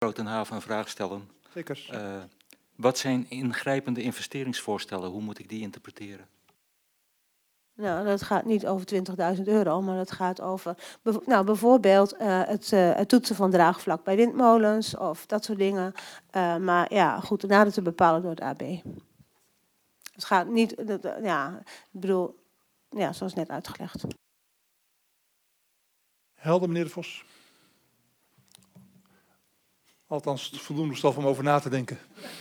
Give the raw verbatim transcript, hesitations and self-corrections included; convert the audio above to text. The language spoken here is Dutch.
ten Haven een vraag stellen? Zeker. Uh, wat zijn ingrijpende investeringsvoorstellen? Hoe moet ik die interpreteren? Nou, dat gaat niet over twintigduizend euro, maar dat gaat over nou, bijvoorbeeld uh, het, uh, het toetsen van draagvlak bij windmolens of dat soort dingen. Uh, maar ja, goed, nader te bepalen door het A B. Het gaat niet, dat, ja, ik bedoel, ja, zoals net uitgelegd. Helder, meneer De Vos. Althans, voldoende stof om over na te denken.